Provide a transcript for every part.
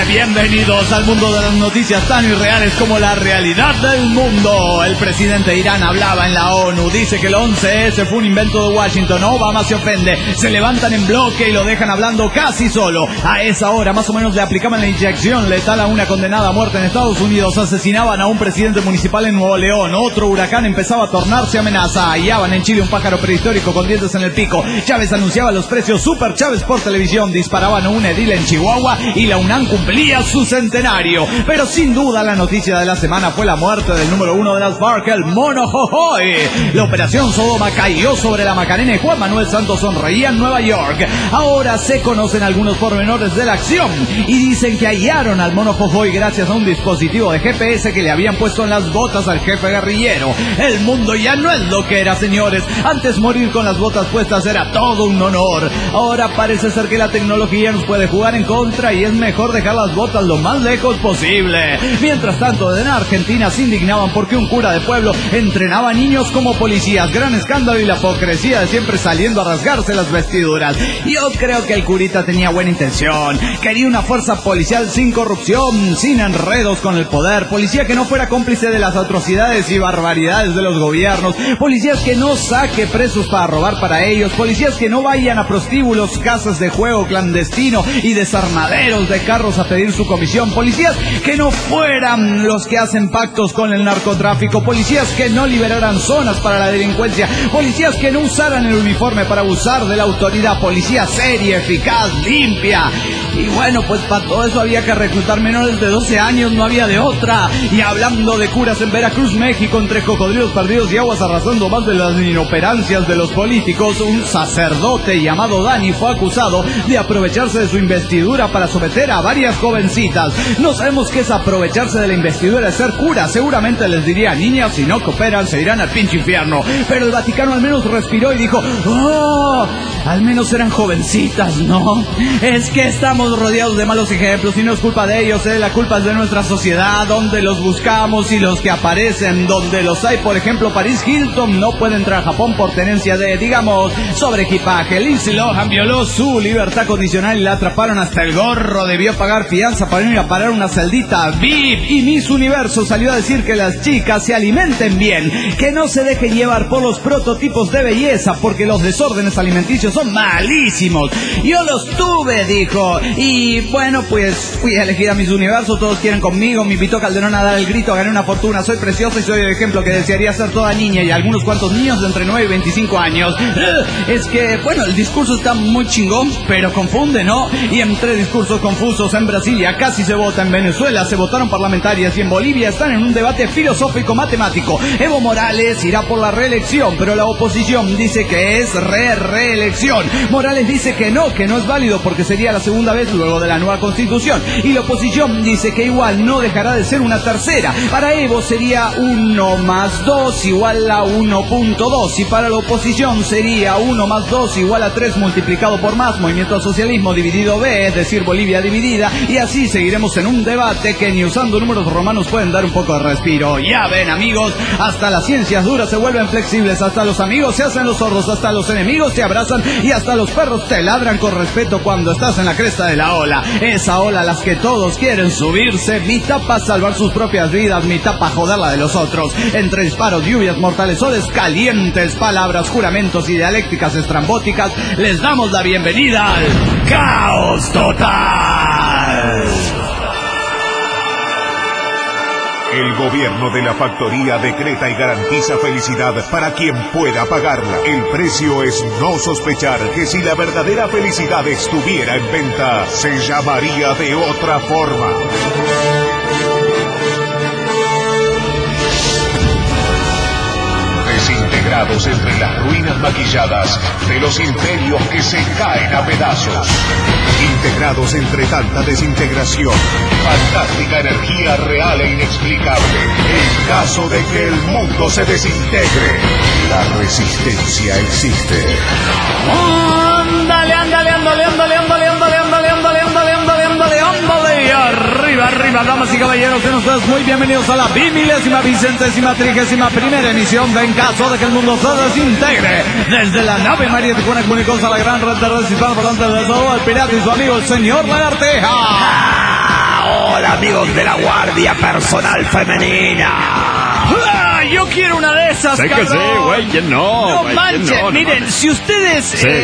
Bienvenidos al mundo de las noticias tan irreales como la realidad del mundo. El presidente de Irán hablaba en la ONU, dice que el 11S fue un invento de Washington. Obama se ofende, se levantan en bloque y lo dejan hablando casi solo. A esa hora más o menos le aplicaban la inyección letal a una condenada a muerte en Estados Unidos. Asesinaban a un presidente municipal en Nuevo León. Otro huracán empezaba a tornarse amenaza. Hallaban en Chile un pájaro prehistórico con dientes en el pico. Chávez anunciaba los precios Super Chávez por televisión. Disparaban a un edil en Chihuahua y la UNAM cumplía su centenario. Pero sin duda la noticia de la semana fue la muerte del número 1 de las FARC, el Mono Jojoy. La operación Sodoma cayó sobre la Macarena y Juan Manuel Santos sonreía en Nueva York. Ahora se conocen algunos pormenores de la acción y dicen que hallaron al Mono Jojoy gracias a un dispositivo de GPS que le habían puesto en las botas al jefe guerrillero. El mundo ya no es lo que era, señores. Antes morir con las botas puestas era todo un honor. Ahora parece ser que la tecnología nos puede jugar en contra y es mejor dejar las botas lo más lejos posible. Mientras tanto, en Argentina se indignaban porque un cura de pueblo entrenaba a niños como policías. Gran escándalo y la hipocresía de siempre saliendo a rasgarse las vestiduras. Yo creo que el curita tenía buena intención. Quería una fuerza policial sin corrupción, sin enredos con el poder. Policía que no fuera cómplice de las atrocidades y barbaridades de los gobiernos. Policías que no saque presos para robar para ellos. Policías que no vayan a prostíbulos, casas de juego clandestino y desarmaderos de carros a pedir su comisión. Policías que no fueran los que hacen pactos con el narcotráfico. Policías que no liberaran zonas para la delincuencia. Policías que no usaran el uniforme para abusar de la autoridad. Policía seria, eficaz, limpia. Y bueno, pues para todo eso había que reclutar menores de 12 años, no había de otra. Y hablando de curas en Veracruz, México, entre cocodrilos perdidos y aguas arrasando más de las inoperancias de los políticos, un sacerdote llamado Dani fue acusado de aprovecharse de su investidura para someter a varias jovencitas. No sabemos qué es aprovecharse de la investidura de ser cura. Seguramente les diría, niñas, si no cooperan se irán al pinche infierno. Pero el Vaticano al menos respiró y dijo, ¡oh! Al menos eran jovencitas, ¿no? Es que estamos rodeados de malos ejemplos y no es culpa de ellos, la culpa es de nuestra sociedad, donde los buscamos y los que aparecen, donde los hay. Por ejemplo, Paris Hilton no puede entrar a Japón por tenencia de, digamos, sobreequipaje. Lindsay Lohan violó su libertad condicional y la atraparon hasta el gorro. Debió pagar fianza para ir a parar una celdita VIP. Y Miss Universo salió a decir que las chicas se alimenten bien, que no se dejen llevar por los prototipos de belleza, porque los desórdenes alimenticios son malísimos. Yo los tuve, dijo. Y bueno, pues fui a elegir a Miss Universo, todos quieren conmigo. Me invitó Calderón a dar el grito, gané una fortuna, soy preciosa y soy el ejemplo que desearía ser toda niña y algunos cuantos niños de entre 9 y 25 años. Es que, bueno, el discurso está muy chingón, pero confunde, ¿no? Y entre discursos confusos, en Brasilia casi se vota, en Venezuela se votaron parlamentarias y en Bolivia están en un debate filosófico matemático. Evo Morales irá por la reelección, pero la oposición dice que es reelección. Morales dice que no es válido porque sería la segunda vez luego de la nueva constitución. Y la oposición dice que igual no dejará de ser una tercera. Para Evo sería 1 más 2 igual a 1.2. Y para la oposición sería 1 más 2 igual a 3 multiplicado por más. Movimiento al Socialismo dividido B, es decir, Bolivia dividida. Y así seguiremos en un debate que ni usando números romanos pueden dar un poco de respiro. Ya ven, amigos, hasta las ciencias duras se vuelven flexibles. Hasta los amigos se hacen los sordos. Hasta los enemigos se abrazan. Y hasta los perros te ladran con respeto cuando estás en la cresta de la ola. Esa ola a las que todos quieren subirse. Mitad para salvar sus propias vidas, mitad para joder la de los otros. Entre disparos, lluvias mortales, soles calientes, palabras, juramentos y dialécticas estrambóticas, les damos la bienvenida al Caos Total. El gobierno de la factoría decreta y garantiza felicidad para quien pueda pagarla. El precio es no sospechar que si la verdadera felicidad estuviera en venta, se llamaría de otra forma. Desintegrados entre las ruinas maquilladas de los imperios que se caen a pedazos. Integrados entre tanta desintegración, fantástica energía real e inexplicable. En caso de que el mundo se desintegre, la resistencia existe. Ándale, ándale, ándale, ándale, ándale, ándale, ándale, ándale, ándale, ándale, ándale, ándale, arriba, arriba, damas y caballeros, sean ustedes muy bienvenidos a la 20.033ª emisión de En Caso de que el Mundo se Desintegre. Desde la nave María Tijuana comunicamos a la gran red de redes hispanas, por tanto, de todo el pirata y su amigo el señor Lagarteja. Hola, amigos de la Guardia Personal Femenina. ¡Ah! Yo quiero una de esas, Sé cabrón. que sí, güey, ¿quién no? No güey, manchen, ¿quién no? miren, mames. si ustedes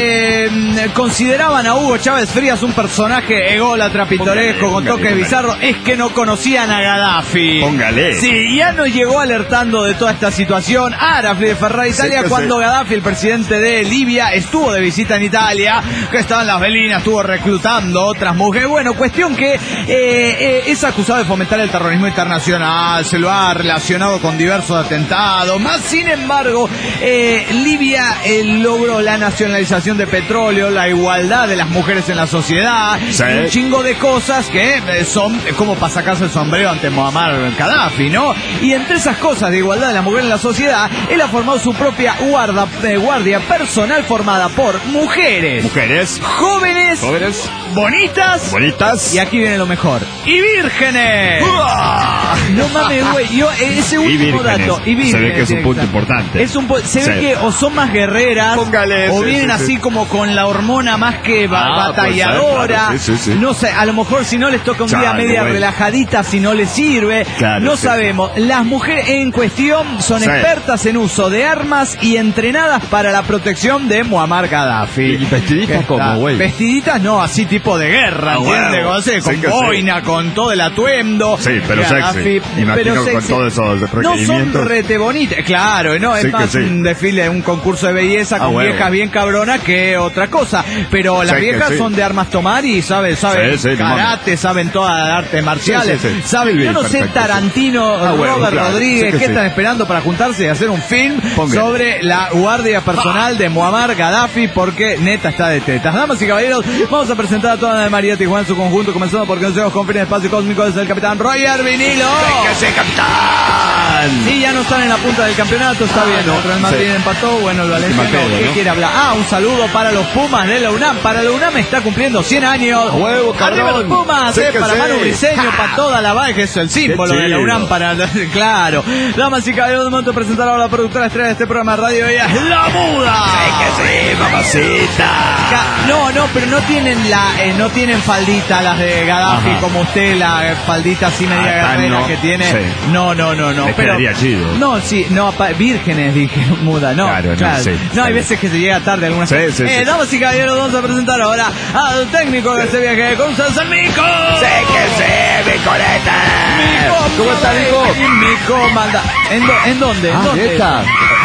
Sí. consideraban a Hugo Chávez Frías un personaje ególatra, pintoresco, con toques póngale. bizarros, es que no conocían a Gaddafi. Póngale. Sí, ya nos llegó alertando de toda esta situación Arafli de Ferrara, Italia, que cuando sí. Gaddafi, el presidente de Libia, estuvo de visita en Italia, que estaban las velinas, estuvo reclutando otras mujeres. Bueno, cuestión que es acusado de fomentar el terrorismo internacional, se lo ha relacionado con diversos atentados, más sin embargo, Libia logró la nacionalización de petróleo, la igualdad de las mujeres en la sociedad, Sí. y un chingo de cosas que son como para sacarse el sombrero ante Muammar Gaddafi, ¿no? Y entre esas cosas de igualdad de las mujeres en la sociedad, él ha formado su propia guardia personal formada por mujeres, Mujeres. jóvenes, bonitas, y aquí viene lo mejor, y vírgenes. No mames, güey, yo ese último vírgenes. dato, y Se ve vírgenes, que es un punto exacto. importante. Es un se ve Sí. que o son más guerreras, Póngale, o sí, vienen sí, así sí. como con la hormona más que batalladora. claro, sí. No sé, a lo mejor si no les toca un día Chale, media güey. relajadita, si no les sirve, Claro, no sí, sabemos. Las mujeres en cuestión son Sí. expertas en uso de armas y entrenadas para la protección de Muammar Gaddafi. ¿Y vestiditas ¿Qué cómo, tal? güey? Vestiditas no, así tipo de guerra, Ah, ¿entiendes? huevo. Con, Sí con que sí. boina, con todo el atuendo. Sí, pero sexy. Imagino con todos esos No requerimientos. son rete bonitas, claro, no, Sí es que más sí. un desfile, un concurso de belleza con huevo. viejas bien cabronas que otra cosa. Pero las Sí que viejas sí. son de armas tomar y saben Sí, karate, saben todas las artes marciales, Sí. saben, yo no sé, Perfecto, sí. Tarantino, huevo, Robert claro. Rodríguez, Sí que ¿qué sí. están esperando para juntarse y hacer un film Póngale. sobre la guardia personal de Muammar Gaddafi? Porque neta está de tetas. Damas y caballeros, vamos a presentar a toda la de María Tijuana en su conjunto, comenzando por Consejos con fines de espacio cósmico desde el capitán Roger Vinilo. ¡Véngase, capitán! Sí, ya no están en la punta del campeonato, está bien. no, El Real Madrid sí. empató, bueno, el Valencia Última no. queda, ¿Qué ¿no? quiere hablar? Ah, un saludo para los Pumas de la UNAM. Para la UNAM está cumpliendo 100 años. ¡A huevo, cabrón! ¡Arriba los Pumas! Sí que Para sí. Manu Briseño, para toda la vaga, que es el símbolo Qué de la chido. UNAM para... Claro. Damas y caballeros, de momento presentar ahora la productora estrella de este programa de radio, ella es La Muda. Sí, mamacita. No, pero no tienen no tienen faldita las de Gaddafi, Ajá. como usted, la faldita así media guerrera no. que tiene. Sí. No. Le Pero, quedaría chido. no, sí, no, vírgenes, dije, muda, no. Claro, no, sí, no, está hay bien. veces que se llega tarde algunas Sí, cosas. sí, sí. Damas y caballeros, vamos a presentar ahora al técnico de este viaje con San Mico. ¡Sí que sí, mi coleta! ¿Cómo está, Mico? Mico manda. ¿En dónde? ¿En dónde? ¿Neta?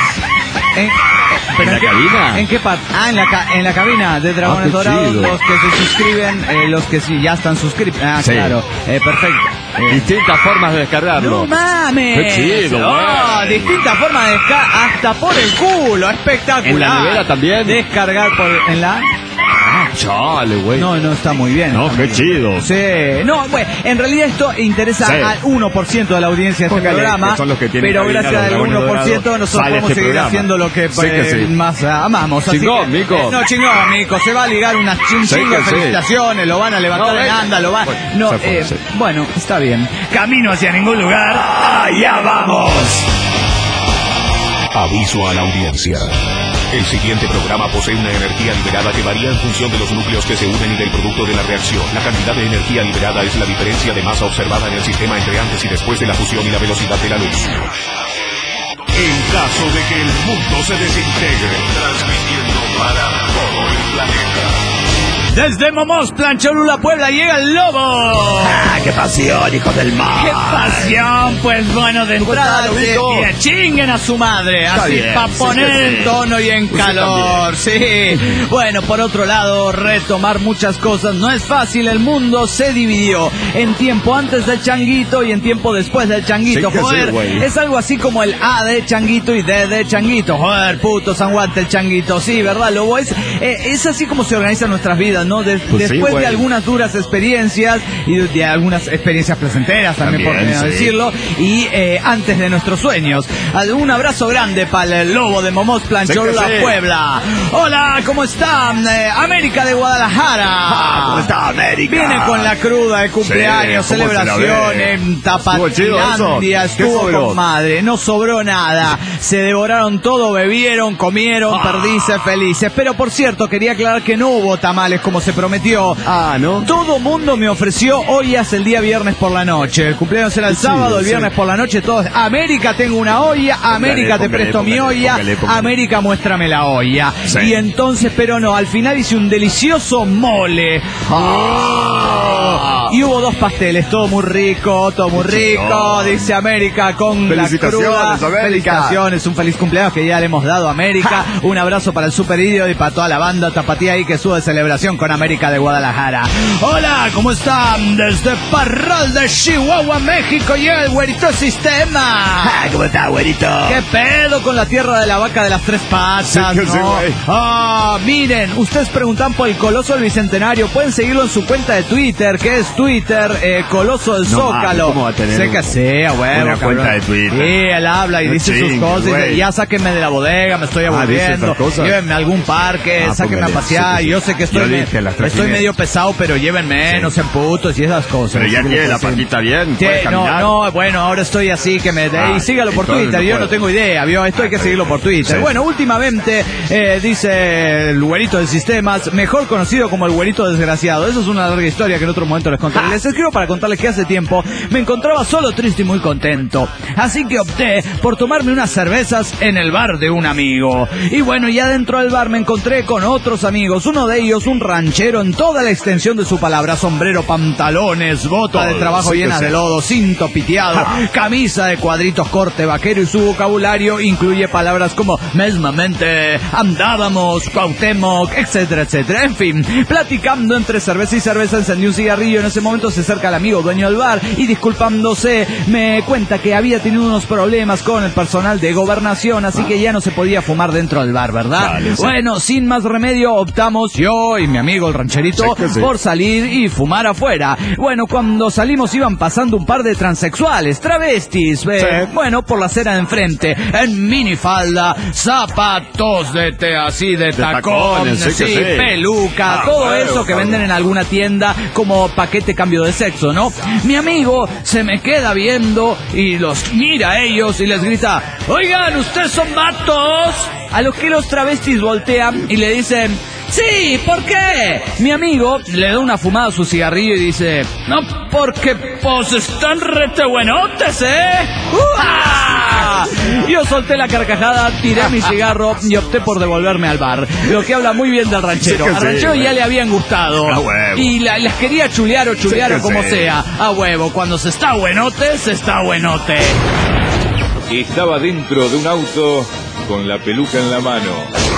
¿Pero ¿En la qué- cabina? ¿En qué parte? Ah, en la cabina de Dragones qué Dorados, chido. los que se suscriben, los que sí ya están suscritos. Ah, Sí. claro, perfecto. Distintas formas de descargarlo. ¡No mames! ¡Qué chido, ¡Oh, güey! distintas formas de descargar, hasta por el culo, espectacular! ¿En la nevera también? Descargar en la... Chale, güey. No, está muy bien. No, está qué muy chido. bien. Sí, no, bueno, en realidad esto interesa Sí. al 1% de la audiencia de este Póngale, programa, que son los que tienen pero cabina, gracias los al Dragones 1% Dorados, nosotros sale podemos este seguir programa. haciendo lo que Sí que sí. más amamos. Así Chingón, que, Mico. no, chingón, Mico, se va a ligar un Sí chingo de que sí. felicitaciones, lo van a levantar No, en venga. anda, lo van... Bueno, No, se fue, sí. bueno, está bien. Camino hacia ningún lugar. ¡Allá vamos! Aviso a la audiencia. El siguiente programa posee una energía liberada que varía en función de los núcleos que se unen y del producto de la reacción. La cantidad de energía liberada es la diferencia de masa observada en el sistema entre antes y después de la fusión y la velocidad de la luz. En caso de que el mundo se desintegre, transmitiendo para todo el planeta. Desde Momós, Cholula, Puebla, llega el lobo. ¡Ah, qué pasión, hijo del mar! ¡Qué pasión! Pues bueno, de entrada, está, Lobito? mira, chinguen a su madre, Está así bien, para sí poner que sí. en tono y en Usted calor, sí. Bueno, por otro lado, retomar muchas cosas no es fácil, el mundo se dividió en tiempo antes del changuito y en tiempo después del changuito, Sí que sí, joder, güey. es algo así como el A de changuito y D de changuito, joder, puto, sanguante el changuito, sí, ¿verdad, Lobo? Es así como se organizan nuestras vidas, ¿no? Pues sí, Después de güey. algunas duras experiencias y de algunas experiencias placenteras, también por qué no sí. decirlo, y antes de nuestros sueños. Un abrazo grande para el lobo de Momós, Cholula, Sí que sí. Puebla. Hola, ¿cómo están? América de Guadalajara. ¿Cómo está América? Viene con la cruda de cumpleaños, Sí, ¿cómo se la celebración ve? en Estuvo chido Tapatilandia, eso. ¿Qué estuvo sobró? con madre, no sobró nada, se devoraron todo, bebieron, comieron, perdices, felices, pero por cierto, quería aclarar que no hubo tamales como se prometió. Ah, ¿no? Todo mundo me ofreció ollas el día viernes por la noche. El cumpleaños era el sábado, el viernes por la noche todos. América, tengo una olla. América, te presto mi olla. América, muéstrame la olla. Sí. Y entonces, pero no, al final hice un delicioso mole. Y hubo 2 pasteles, todo muy rico, dice América con la cruda. América. Felicitaciones, un feliz cumpleaños que ya le hemos dado a América. Un abrazo para el Super Idiot y para toda la banda tapatía ahí que sube celebración con América de Guadalajara. Hola, ¿cómo están? Desde Parral de Chihuahua, México, y el Güerito Sistema. ¿Cómo está, güerito? ¿Qué pedo con la tierra de la vaca de las 3 patas, no? Miren, ustedes preguntan por el Coloso del Bicentenario. Pueden seguirlo en su cuenta de Twitter, que es Twitter, Coloso del Zócalo. ¿Cómo va a tener sé que sea, huevo, una cabrón. cuenta de Twitter? Sí, él habla y dice sus cosas. Y dice, ya sáquenme de la bodega, me estoy aburriendo. Llévenme a algún parque, sáquenme a pasear. Yo sé que estoy medio pesado, pero llévenme, no sean putos y esas cosas. Pero ya tiene la patita bien, puede caminar. No, bueno, ahora estoy así que me... y sígalo por Twitter, yo no tengo idea, ¿vio? Esto hay que seguirlo por Twitter. Sí. Bueno, últimamente, dice el Güerito de Sistemas, mejor conocido como el Güerito Desgraciado. Eso es una larga historia que en otro momento les contaré. Les escribo para contarles que hace tiempo me encontraba solo, triste y muy contento. Así que opté por tomarme unas cervezas en el bar de un amigo. Y bueno, ya dentro del bar me encontré con otros amigos. Uno de ellos, un ranchero en toda la extensión de su palabra. Sombrero, pantalones, bota de trabajo llenas de lodo, cinto piteado, camisa de cuadritos, corte vaquero, y su vocabulario incluye palabras como mesmamente, andábamos, Cuauhtémoc, etcétera, etcétera. En fin, platicando entre cerveza y cerveza, encendí un cigarrillo. En ese momento se acerca el amigo dueño del bar y, disculpándose, me cuenta que había tenido unos problemas con el personal de gobernación, así que ya no se podía fumar dentro del bar, ¿verdad? Vale, sí. Bueno, sin más remedio, optamos yo y mi amigo el rancherito por salir y fumar afuera. Bueno, cuando salimos iban pasando un par de transexuales, travestis, bueno, por la acera de enfrente, en minifalda, zapatos así de tacón, peluca, todo eso que venden en alguna tienda como paquete cambio de sexo, ¿no? Mi amigo se me queda viendo y los mira a ellos y les grita, oigan, ¿ustedes son vatos? A los que los travestis voltean y le dicen, sí, ¿por qué? Mi amigo le da una fumada a su cigarrillo y dice, no, porque pues están rete buenotes, Yo solté la carcajada, tiré mi cigarro y opté por devolverme al bar. Lo que habla muy bien del ranchero. Al ranchero ya le habían gustado. Y las quería chulear o como sea. A huevo, cuando se está buenote, se está buenote. Estaba dentro de un auto con la peluca en la mano.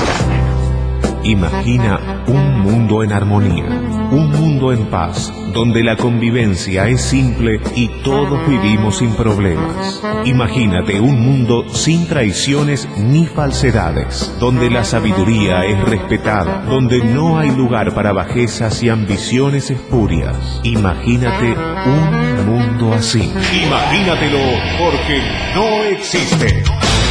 Imagina un mundo en armonía, un mundo en paz, donde la convivencia es simple y todos vivimos sin problemas. Imagínate un mundo sin traiciones ni falsedades, donde la sabiduría es respetada, donde no hay lugar para bajezas y ambiciones espurias. Imagínate un mundo así. Imagínatelo, porque no existe.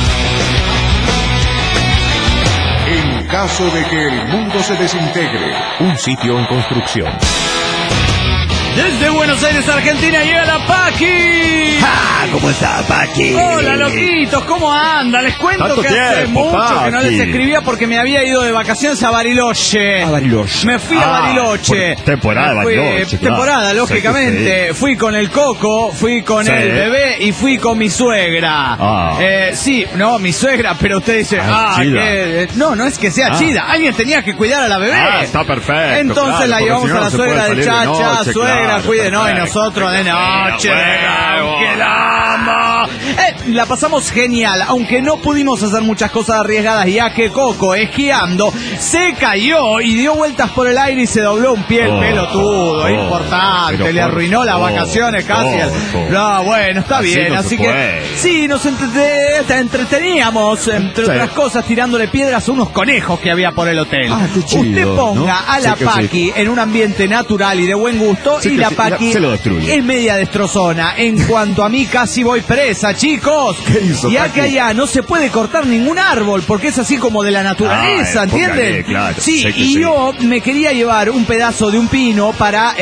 En caso de que el mundo se desintegre, un sitio en construcción. Desde Buenos Aires, Argentina, llega la Paqui. ¿Cómo está, Paqui? Hola, loquitos, ¿cómo anda? Les cuento que hace mucho que no les escribía porque me había ido de vacaciones a Bariloche. Me fui a Bariloche. Temporada Bariloche. Temporada, lógicamente. Sí. Fui con el Coco, fui con el bebé y fui con mi suegra. Mi suegra, pero usted dice, no es que sea chida. Alguien tenía que cuidar a la bebé. Está perfecto. Entonces la llevamos a la suegra de Chacha, suegra, cuídenos, y nosotros de noche, que la amo. La pasamos genial, aunque no pudimos hacer muchas cosas arriesgadas, ya que Coco, esquiando, se cayó y dio vueltas por el aire y se dobló un pie, el pelotudo, importante, le arruinó las vacaciones casi. No, bueno, está bien, así que sí, nos entreteníamos, entre otras cosas, tirándole piedras a unos conejos que había por el hotel. Qué chido, usted ponga a la Paqui en un ambiente natural y de buen gusto y y la Paqui es media destrozona. En cuanto a mí, casi voy presa, chicos. ¿Qué hizo, y acá ya no se puede cortar ningún árbol, porque es así como de la naturaleza, ¿entienden? Claro, sí, y yo me quería llevar un pedazo de un pino para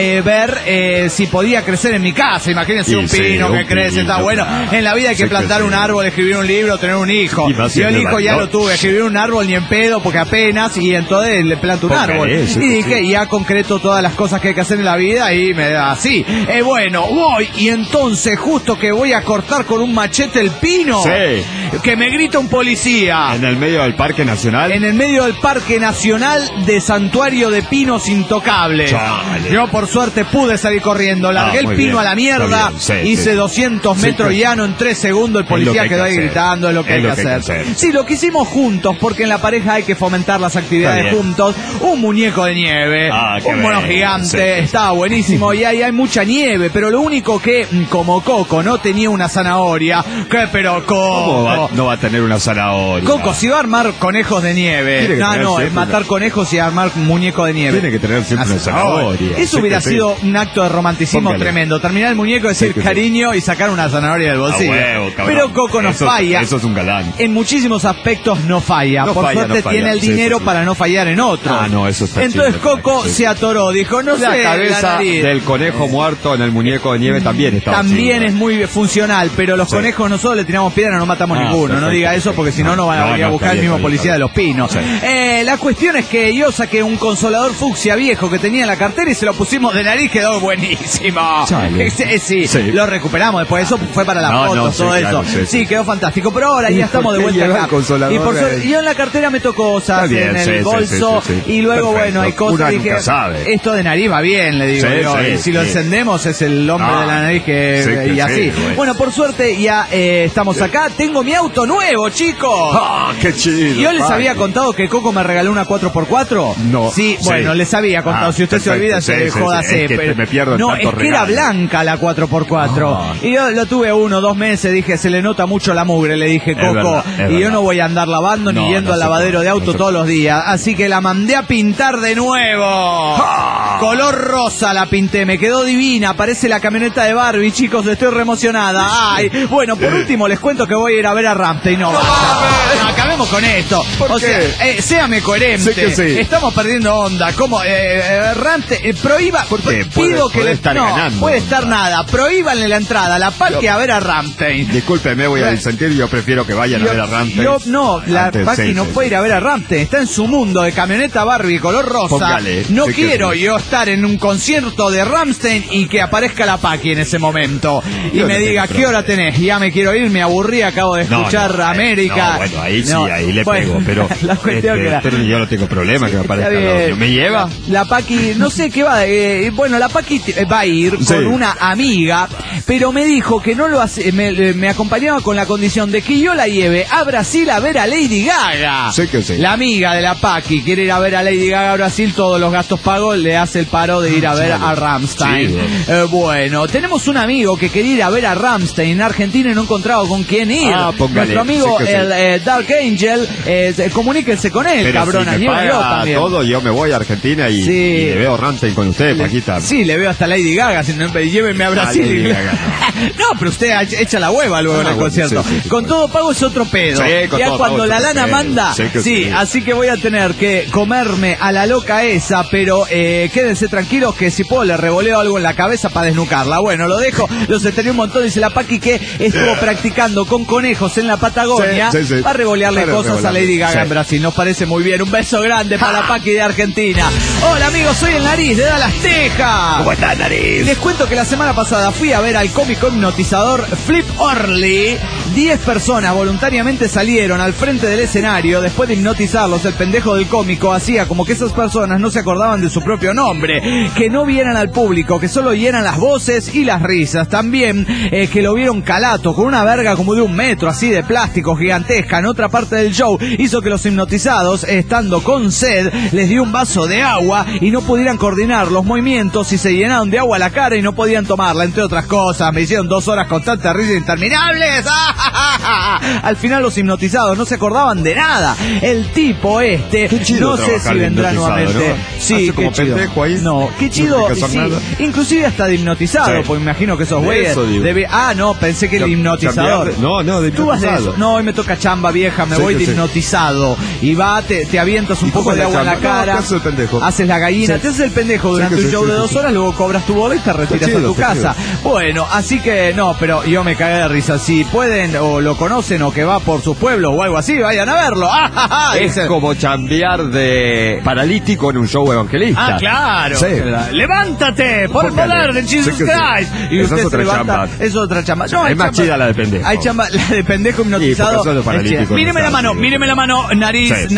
ver si podía crecer en mi casa. Imagínense un pino que crece, está bueno. En la vida hay que plantar un árbol, escribir un libro, tener un hijo. Yo el hijo ya lo tuve, escribir un árbol ni en pedo, porque apenas, y entonces le planto un árbol. Y dije, ya concreto todas las cosas que hay que hacer en la vida y me da así. Bueno, voy, y entonces justo que voy a cortar con un machete el pino, que me grita un policía. ¿En el medio del Parque Nacional? En el medio del Parque Nacional de Santuario de Pinos Intocables. Chale. Yo por suerte pude salir corriendo, largué el pino bien, a la mierda, hice 200 metros llano en 3 segundos, el policía quedó ahí gritando, es lo que hay que hacer. Sí, lo que hicimos juntos, porque en la pareja hay que fomentar las actividades juntos. Un muñeco de nieve, un mono gigante, estaba buenísimo, y ahí hay mucha nieve, pero lo único que, como Coco no tenía una zanahoria, pero Coco no va a tener una zanahoria. Coco, si va a armar conejos de nieve, es matar conejos y armar muñeco de nieve. Tiene que tener siempre una zanahoria. Eso hubiera sido un acto de romanticismo tremendo. Terminar el muñeco, decir cariño y sacar una zanahoria del bolsillo. Pero Coco no falla. Eso es un galán. En muchísimos aspectos no falla. Por suerte tiene el dinero para no fallar en otro. Eso está Entonces Coco se atoró, dijo, la cabeza del conejo muerto en el muñeco de nieve también está. También es muy funcional, pero los conejos nosotros le tiramos piedra, no matamos ninguno. No diga eso porque si no van a venir a buscar el mismo policía de los Pinos. La cuestión es que yo saqué un consolador fucsia viejo que tenía en la cartera y se lo pusimos de nariz, quedó buenísimo. Sí, lo recuperamos después, eso fue para las fotos, todo eso. Sí, quedó fantástico, pero ahora ya estamos de vuelta acá. Y por suerte, yo en la cartera meto cosas, en el bolso, y luego, bueno, hay cosas, dije, esto de nariz va bien, le digo yo, si lo encendemos es el hombre de la nariz que, y así. Bueno, por suerte ya estamos acá, tengo mi auto nuevo, chicos. ¡Qué chido! Yo les había contado que Coco me regaló una 4x4. No. Sí, bueno, les había contado. Si usted se olvida, jódase. Es que me pierdo no, es que era blanca la 4x4. Y yo lo tuve 2 meses, dije, se le nota mucho la mugre, le dije, Coco. Y yo no voy a andar lavando ni yendo al lavadero de auto todos los días. Así que la mandé a pintar de nuevo. Color rosa la pinté, me quedó divina. Parece la camioneta de Barbie, chicos, estoy re emocionada. Ay, bueno, por último les cuento que voy a ir a ver a Rammstein. No, acabemos con esto. O sea, séame coherente. Estamos perdiendo onda. ¿Cómo? Rammstein, prohíba. Pido que puede estar nada. Prohíbanle la entrada a la Paqui a ver a Rammstein. Discúlpeme, voy a disentir. Yo prefiero que vayan a ver a Rammstein. La Paqui no puede ir a ver a Rammstein. Está en su mundo de camioneta Barbie color rosa. No quiero yo estar en un concierto de Rammstein y que aparezca la Paqui en ese momento y me diga, ¿qué hora tenés? Ya me quiero ir, me aburrí, acabo de escuchar América. Bueno, ahí sí, ahí le pego, pero la cuestión pero yo no tengo problema que me aparezca el audio. ¿Me lleva? La Paqui, no sé qué va, bueno, la Paqui va a ir con una amiga, pero me dijo que no lo hace, me acompañaba con la condición de que yo la lleve a Brasil a ver a Lady Gaga. La amiga de la Paqui quiere ir a ver a Lady Gaga a Brasil, todos los gastos pagos, le hace el paro de ir a ver a Rammstein. Bueno, tenemos un amigo que quería ir a ver a Rammstein en Argentina y no encontraba con quién ir. Nuestro amigo, el Dark Angel, comuníquense con él, pero cabrona. Si me paga todo, yo me voy a Argentina y le veo Rammstein con usted, Paquita. Sí, le veo hasta Lady Gaga, llévenme a Brasil. No, pero usted echa la hueva luego en el concierto. Con todo pago es otro pedo. Ya cuando la lana manda, así que voy a tener que comerme a la loca esa, pero quédense tranquilos que si puedo le revoleo algo en la cabeza para desnucarla. Bueno, lo dejo, los extrañé un montón, dice la Paqui que estuvo practicando con conejos en la Patagonia para revolearle cosas a Lady Gaga en Brasil. Nos parece muy bien. Un beso grande para la Paqui de Argentina. Hola amigos, soy el Nariz de Dallas, Texas. ¿Cómo estás, Nariz? Les cuento que la semana pasada fui a ver al cómico hipnotizador Flip Orley. 10 personas voluntariamente salieron al frente del escenario. Después de hipnotizarlos, el pendejo del cómico hacía como que esas personas no se acordaban de su propio nombre, que no vieran al público, que solo oyeran las voces y las risas. También que lo vieron calato con una verga como de 1 metro, así de plástico, gigantesca. En otra parte del show hizo que los hipnotizados, estando con sed, les dio un vaso de agua y no pudieran coordinar los movimientos y se llenaron de agua la cara y no podían tomarla, entre otras cosas. Me hicieron 2 horas constantes de risas interminables. Al final los hipnotizados no se acordaban de nada. El tipo no sé si vendrá nuevamente. ¿No? Sí, qué chido. No, qué chido. Sí, inclusive hasta de hipnotizado, sí. Porque me imagino que esos güeyes. No, pensé que el hipnotizador. No, de tú vas de eso. No, hoy me toca chamba vieja, me voy de hipnotizado. Y te avientas un poco de agua en la cara. No, el pendejo. Haces la gallina, te haces el pendejo durante un show de 2 horas, luego cobras tu boda y te retiras a tu casa. Bueno, así que no, pero yo me cagué de risa. Si pueden o lo conocen o que va por sus pueblos o algo así, vayan a verlo. Es como chambear de paralítico en un show evangelista. Claro. Sí. Levántate por el poder de Jesus Christ. Y usted se levanta. Es otra chamba. No, es más chida la de pendejo. Hay chamba, la de pendejo hipnotizado. Míreme la mano. Nariz, sí.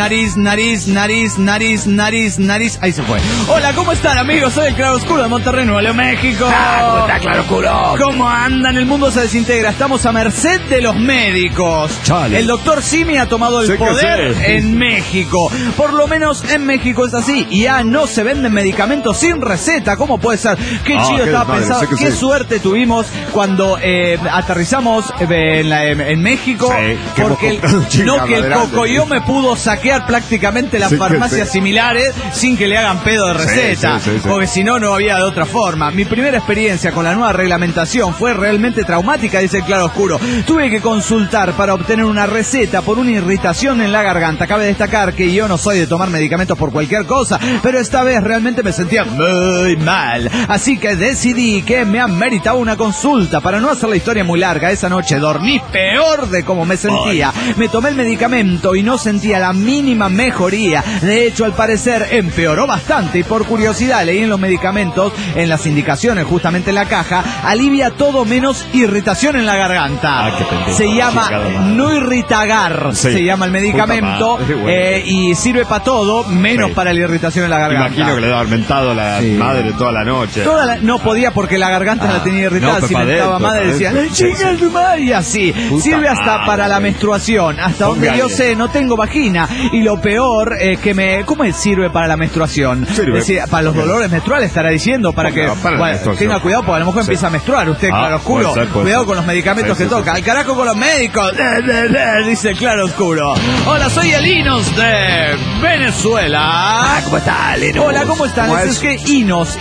nariz. Ahí se fue. Hola, ¿cómo están, amigos? Soy el Claro Oscuro de Monterrey, Nuevo León, México. ¿Cómo está, Claro Oscuro? ¿Cómo andan? El mundo se desintegra. Estamos a merced de los médicos. Chale. El doctor Simi ha tomado el poder en México. Por lo menos en México es así. Y ya no se venden medicamentos sin receta. ¿Cómo puede ser? Qué chido estaba pensando. Qué suerte tuvimos cuando aterrizamos en México. Sí, porque el Cocoyo me pudo saquear prácticamente las farmacias similares sin que le hagan pedo de receta. Porque si no había de otra forma. Mi primera experiencia con la nueva reglamentación fue realmente traumática, dice el Claro Oscuro. Tuve que consultar para obtener una receta por una irritación en la garganta. Cabe destacar que yo no soy de tomar medicamentos por cualquier cosa, pero esta vez realmente me sentía muy mal. Así que decidí que me ameritaba una consulta. Para no hacer la historia muy larga, esa noche dormí peor de cómo me sentía. Me tomé el medicamento y no sentía la mínima mejoría. De hecho, al parecer empeoró bastante y por curiosidad leí en los medicamentos, en las indicaciones justamente en la caja, alivia todo menos irritación en la garganta. Se llama Nuirritagar, se llama el medicamento, y sirve para todo menos para la irritación en la garganta. Imagino que le daba mentado la madre toda la noche. No podía porque la garganta la tenía irritada. Si mentaba madre decía, chinga tu madre, y así. Sirve hasta para la menstruación. Hasta donde yo sé, no tengo vagina. Y lo peor es que ¿cómo sirve para la menstruación? Es decir, para los dolores menstruales estará diciendo, para que tenga cuidado, porque a lo mejor empieza a menstruar usted, Claro Oscuro. Cuidado con los medicamentos que toca. Al carajo con los médicos, dice Claro Oscuro. Hola, soy el Inos de Venezuela. ¿Cómo está, Lino? Hola, ¿cómo están? Es que Inos.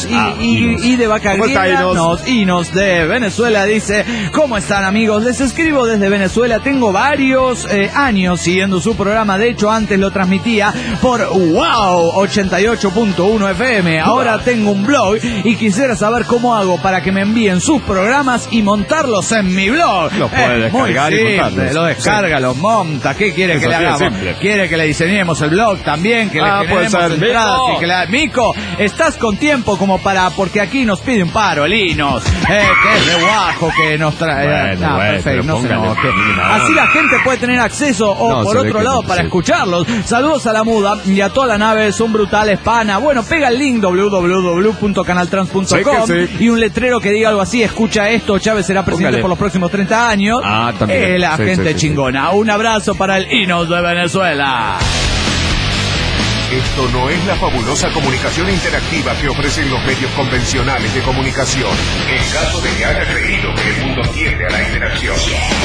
Y de vaca griega, Inos de Venezuela dice, ¿cómo están, amigos? Les escribo desde Venezuela. Tengo varios años siguiendo su programa. De hecho, antes lo transmitía por 88.1 FM. Ahora tengo un blog y quisiera saber cómo hago para que me envíen sus programas y montarlos en mi blog. Los puede descargar y montarlos. Lo descarga, los monta. ¿Qué quiere que le hagamos? ¿Quiere que le diseñemos el blog también? Que le generemos entradas y que Mico, estás con tiempo como para, porque aquí nos pide un paro, Linos, que es de guajo, que nos trae. Perfecto, no se enoje. Así la gente puede tener acceso por otro lado para escucharlos. Saludos a la muda y a toda la nave, son brutales, pana. Bueno, pega el link www.canaltrans.com y un letrero que diga algo así: escucha esto, Chávez será presidente por los próximos 30 años. También. La gente chingona. Un abrazo para el Inos de Venezuela. Esto no es la fabulosa comunicación interactiva que ofrecen los medios convencionales de comunicación. En caso de que haya creído que el mundo tiende a la interacción.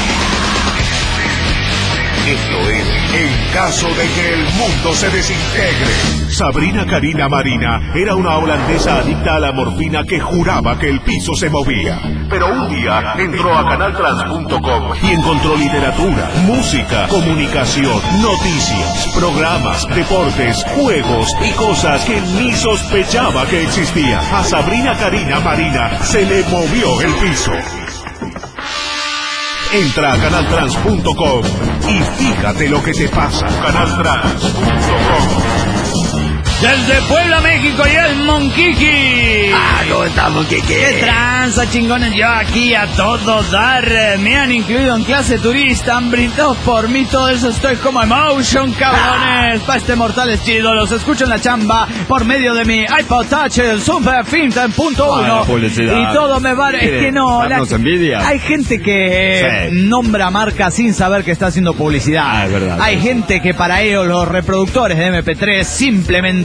Esto es en caso de que el mundo se desintegre. Sabrina Karina Marina era una holandesa adicta a la morfina que juraba que el piso se movía. Pero un día entró a canaltrans.com y encontró literatura, música, comunicación, noticias, programas, deportes, juegos y cosas que ni sospechaba que existían. A Sabrina Karina Marina se le movió el piso. Entra a canaltrans.com y fíjate lo que te pasa. Canaltrans.com. Desde Puebla, México, y el Monquiqui. ¿Cómo está, Monquiqui? ¡Qué tranza, chingones! Yo aquí a todo dar. Me han incluido en clase turista, han brindado por mí, todo eso estoy como emotion, cabrones. Pa' este mortal es chido, los escucho en la chamba por medio de mi iPod Touch, el Super Fin.1. Y todo me va... Es que no... Hay gente que nombra marcas sin saber que está haciendo publicidad. Es verdad. Hay gente que para ellos los reproductores de MP3 simplemente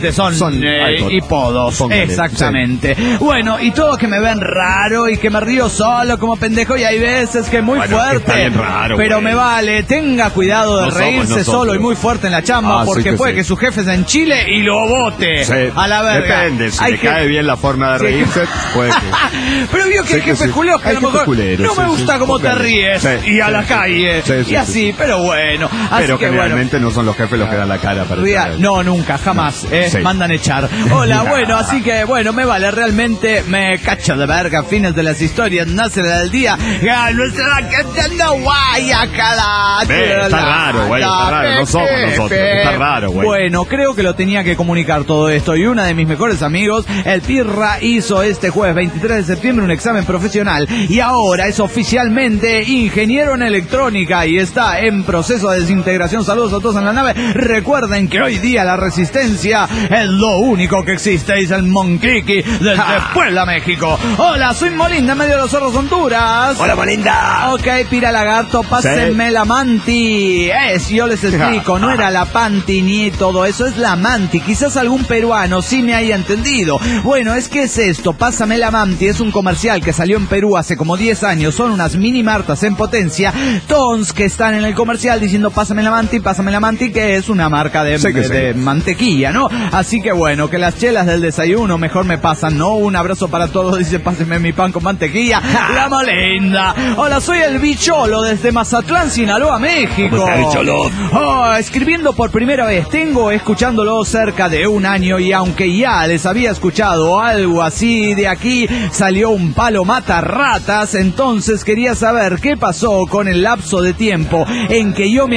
Exactamente, son hipodos. Póngale, exactamente. Sí. Bueno, y todos que me ven raro y que me río solo como pendejo, y hay veces que muy fuerte. Está bien raro, pero me vale, tenga cuidado de reírse solo y muy fuerte en la chamba, porque puede que su jefe es en Chile y lo bote a la verga. Depende, si le cae bien la forma de reírse, puede que... Pero vio que el jefe Julio, que a lo mejor no me gusta cómo te ríes, y a la calle, y así, pero bueno. Pero generalmente no son los jefes los que dan la cara para echar. No, nunca, jamás, mandan echar. Hola, bueno, así que bueno, me vale, realmente me cacho de verga. Fines de las historias, nace del día. Nuestra gente no vaya cada... Está raro, güey, está raro, no somos nosotros, está raro, güey. Bueno, creo que lo tenía que comunicar todo esto, y una de mis mejores amigos, el Pirra, hizo este jueves 23 de septiembre un examen profesional, y ahora es oficialmente ingeniero en electrónica y está en proceso de desintegración. Saludos a todos en la nave. Recuerden que hoy día la resistencia es lo único que existe, dice el Monquiqui desde Puebla, México. Hola, soy Molinda, en medio de los Zorros Honduras. Hola, Molinda. Ok, Pira Lagarto, pásenme la manti. Yo les explico, no era la panty ni todo eso, es la manti. Quizás algún peruano sí me haya entendido. Bueno, es que es esto, pásame la manti, es un comercial que salió en Perú hace como 10 años, son unas mini martas en potencia, tons que están en el comercial diciendo pásame la manti, que es una marca de mantequilla, ¿no? Así que bueno, que las chelas del desayuno mejor me pasan, ¿no? Un abrazo para todos, dice pásame mi pan con mantequilla. La Molinda. Hola, soy el Bicholo desde Mazatlán, Sinaloa, México. ¿Cómo está, Bicholo? Escribiendo por primera vez, tengo escuchándolo cerca de un año, y aunque ya les había escuchado algo así, de aquí salió un palo mata ratas. Entonces quería saber qué pasó con el lapso de tiempo en que yo me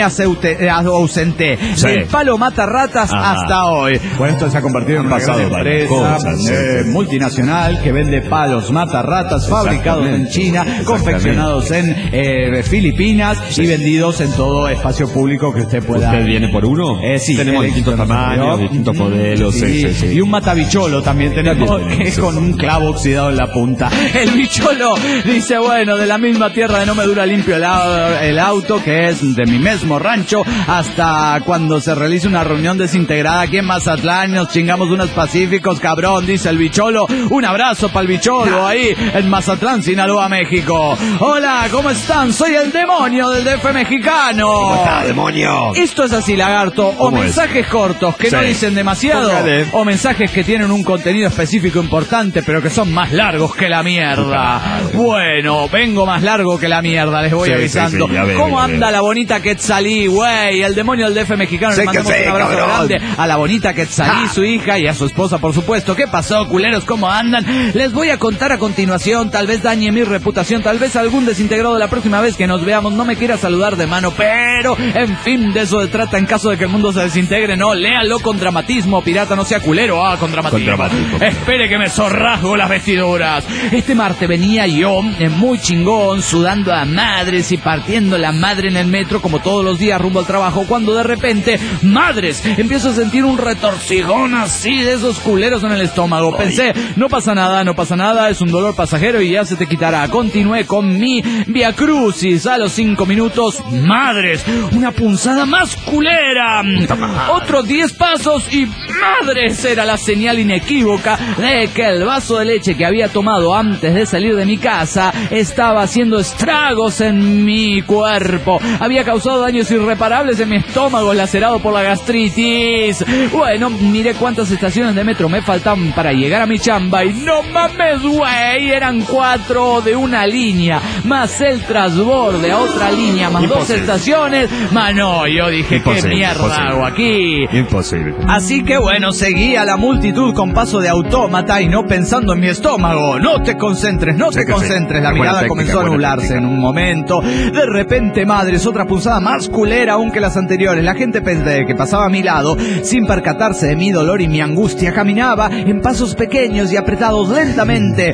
ausenté del palo mata ratas hasta hoy. Bueno, esto se ha convertido en una empresa multinacional que vende palos mata ratas fabricados en China, confeccionados en Filipinas y vendidos en todo espacio público que usted pueda. ¿Usted viene por uno? Sí. Tenemos distintos tamaños, distintos modelos. Sí. Y un matabicholo también tenemos, que es con un clavo oxidado en la punta. El Bicholo dice, bueno, de la misma tierra de no me dura limpio el auto, que es de mi mismo rancho, hasta cuando se realice una reunión desintegrada aquí en Mazatlán, nos chingamos unos pacíficos, cabrón, dice el Bicholo. Un abrazo para el Bicholo ahí en Mazatlán, Sinaloa, México. Hola, ¿cómo están? Soy el demonio del DF mexicano. ¿Cómo está, demonio? Esto es así, Lagarto, o mensajes cortos que no dicen demasiado, o mensajes que tienen un contenido específico importante, pero que son más largos que la mierda. Bueno, vengo más largo que la mierda, les voy avisando. ¿Cómo anda la bonita Quetzalí, güey? El demonio del DF mexicano, le mandamos un abrazo grande a la bonita Quetzalí, su hija, y a su esposa, por supuesto. ¿Qué pasó, culeros? ¿Cómo andan? Les voy a contar a continuación, tal vez dañe mi reputación, tal vez algún desintegrado la próxima vez que nos veamos no me quiera saludar de mano, pero, en fin, de eso se trata en caso de que el mundo se desintegre, no, léalo con dramatismo, pirata, no sea culero, con dramatismo. Espere que me zorrasgo las vestiduras. Este martes venía yo, muy chingón, sudando a madres y partiendo la madre en el metro, como todos los días rumbo al trabajo, cuando de repente, madres, empiezo a sentir un retorcijón así de esos culeros en el estómago. Pensé, no pasa nada, es un dolor pasajero y ya se te quitará. Continué con mi Via Crucis. A los 5 minutos, madres, una punzada más culera. Otros 10 pasos y madres, era la señal inequívoca de que el vaso de leche que había tomado antes de salir de mi casa estaba haciendo estragos en mi cuerpo. Había causado daños irreparables en mi estómago, lacerado por la gastritis. Bueno, miré cuántas estaciones de metro me faltaban para llegar a mi chamba y no mames, güey, eran 4 de una línea, más el transborde a otra línea, más 2 estaciones. Mano, yo dije, ¿qué mierda hago aquí? Imposible. Así que bueno, seguí a la multitud con paso de autómata y no pensando en mi estómago. No te concentres, la mirada comenzó a anularse en un momento. De repente, madres, otra punzada más culera aún que las anteriores. La gente que pasaba a mi lado, sin percatarse de mi dolor y mi angustia, caminaba en pasos pequeños y apretados lentamente.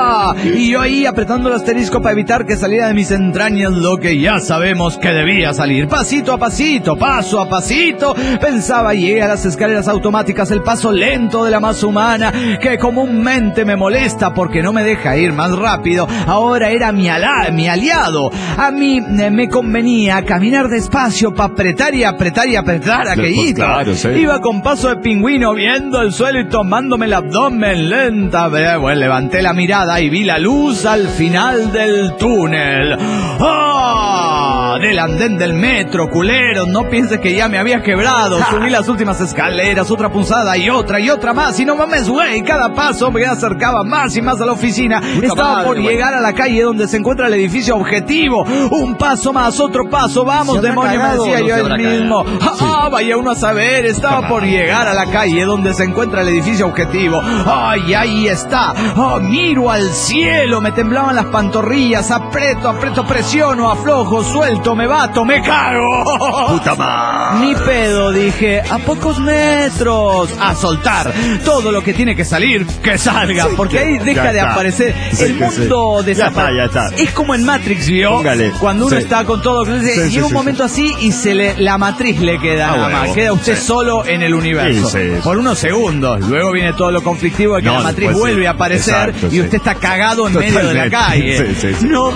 Y yo ahí apretando el asterisco para evitar que saliera de mis entrañas lo que ya sabemos que debía salir. Pasito a pasito, paso a pasito, pensaba, y llegué a las escaleras automáticas, el paso lento de la masa humana que comúnmente me molesta porque no me deja ir más rápido. Ahora era mi aliado. A mí me convenía caminar despacio para apretar y apretar y apretar aquellito. Claro, sí. Iba con paso de pingüino viendo el suelo y tomándome el abdomen lenta. Bueno, levanté la mirada y vi la luz al final del túnel. ¡Ah! Del andén del metro, culero. No pienses que ya me había quebrado. Subí las últimas escaleras, otra punzada y otra más. Y no mames, güey, cada paso me acercaba más y más a la oficina. Estaba por llegar a la calle donde se encuentra el edificio Objetivo. Un paso más, otro paso. Vamos, demonio, me decía yo el mismo. Vaya uno a saber. Estaba por llegar a la calle donde se encuentra el edificio Objetivo. Ay, ahí está. Miro al cielo, me temblaban las pantorrillas. Aprieto, presiono, aflojo, suelto, me bato, me cago. Puta madre. Ni pedo, dije, a pocos metros. A soltar. Todo lo que tiene que salir, que salga. Porque ahí deja de aparecer. El mundo desaparece. Es como en Matrix, ¿vio? Póngale. Cuando uno está con todo. Llega un momento así y la matriz le queda nada más. Queda usted solo en el universo. Por unos segundos. Luego viene todo lo conflictivo de que la matriz vuelve a aparecer. Exacto, y usted está cagado en medio de la calle. No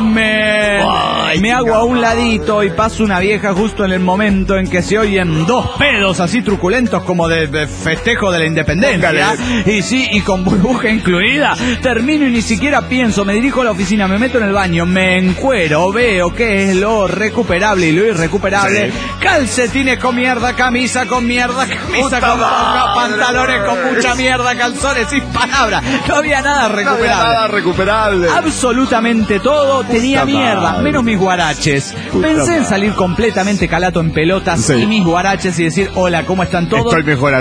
mames. Me hago a un ladito y paso una vieja justo en el momento en que se oyen dos pedos así truculentos como de festejo de la independencia. Y sí, y con burbuja incluida. Termino y ni siquiera pienso. Me dirijo a la oficina, me meto en el baño, me encuero, veo qué es lo recuperable y lo irrecuperable. Calcetines con mierda, camisa con mierda, camisa con poca, pantalones con mucha mierda, calzones sin palabras. No había nada recuperable. Absolutamente todo tenía mierda, menos mis guaraches. Pensé en salir completamente calato en pelotas y mis guaraches y decir, hola, ¿cómo están todos? Estoy mejor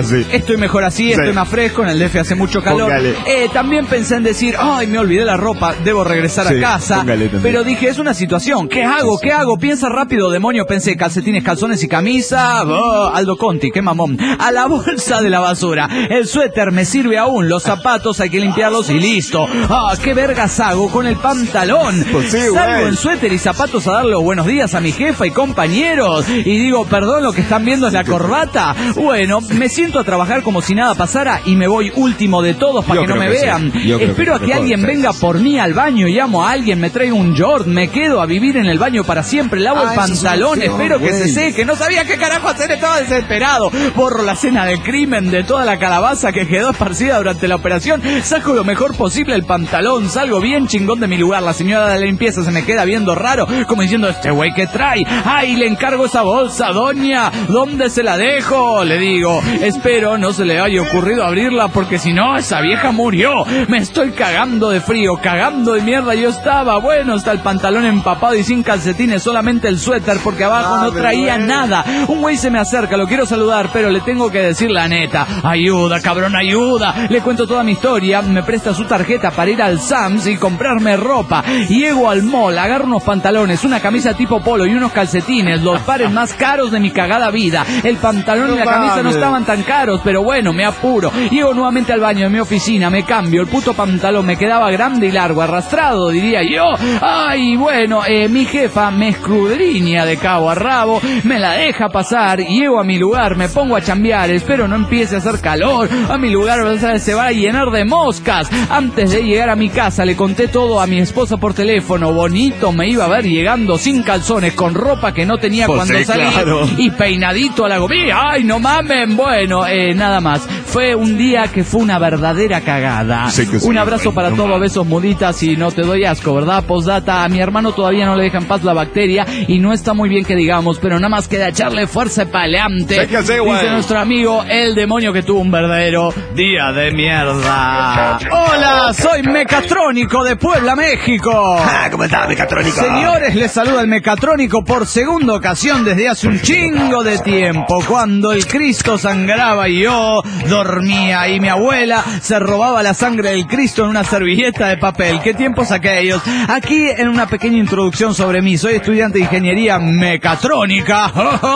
así, estoy más fresco, en el DF hace mucho calor. También pensé en decir, ay, me olvidé la ropa, debo regresar a casa. Pero dije, es una situación, ¿qué hago? Piensa rápido, demonio. Pensé, calcetines, calzones y camisa. Aldo Conti, qué mamón. A la bolsa de la basura. El suéter me sirve aún, los zapatos hay que limpiarlos y listo. ¿Qué vergas hago con el pantalón? Salgo en suéter y zapatos a darle los buenos días a mi jefa y compañeros. Y digo, perdón, lo que están viendo es la corbata. Bueno, me siento a trabajar como si nada pasara y me voy último de todos para que no me vean. Espero a que alguien venga por mí al baño, llamo a alguien, me traigo un short, me quedo a vivir en el baño para siempre, lavo el pantalón, espero que se seque. No sabía qué carajo hacer, estaba desesperado. Borro la escena del crimen de toda la calabaza que quedó esparcida durante la operación. Saco lo mejor posible el pantalón, salgo bien chingón de mi lugar. La señora de la limpieza se me queda viendo raro, como diciendo, este güey que trae. Ay, le encargo esa bolsa, doña, ¿dónde se la dejo? Le digo, espero no se le haya ocurrido abrirla porque si no, esa vieja murió. Me estoy cagando de frío, cagando de mierda. Yo estaba, bueno, hasta el pantalón empapado y sin calcetines, solamente el suéter porque abajo no traía nada. Un güey se me acerca, lo quiero saludar, pero le tengo que decir la neta. Ayuda, cabrón, ayuda. Le cuento toda mi historia, me presta su tarjeta para ir al Sam's y comprarme ropa. Llego al mall, agarro unos pantalones, una camisa tipo polo y unos calcetines, los pares más caros de mi cagada vida. El pantalón y la camisa no estaban tan caros, pero bueno, me apuro. Llego nuevamente al baño de mi oficina, me cambio, el puto pantalón me quedaba grande y largo, arrastrado, diría yo. Ay, bueno, mi jefa me escudriña de cabo a rabo, me la deja pasar, llego a mi lugar, me pongo a chambear, espero no empiece a hacer calor, a mi lugar se va a llenar de moscas. Antes de llegar a mi casa le conté todo a mi esposa por teléfono, bonito me iba a ver llegando sin calzones, con ropa que no tenía cuando salí, y peinadito a la gomilla. Ay, no mamen, bueno, nada más. Fue un día que fue una verdadera cagada. Un abrazo para todos, besos muditas y no te doy asco, ¿verdad? Postdata, a mi hermano todavía no le deja en paz la bacteria y no está muy bien que digamos, pero nada más queda echarle fuerza para adelante. Dice nuestro amigo el demonio que tuvo un verdadero día de mierda. Hola, soy Mecatrónico de Puebla, México. ¿Cómo está, Mecatrónico? Señores, les saluda el Mecatrónico por segunda ocasión desde hace un chingo de tiempo, cuando el Cristo sangraba y yo dormía y mi abuela se robaba la sangre del Cristo en una servilleta de papel. ¿Qué tiempos aquellos? Aquí en una pequeña introducción sobre mí. Soy estudiante de ingeniería mecatrónica.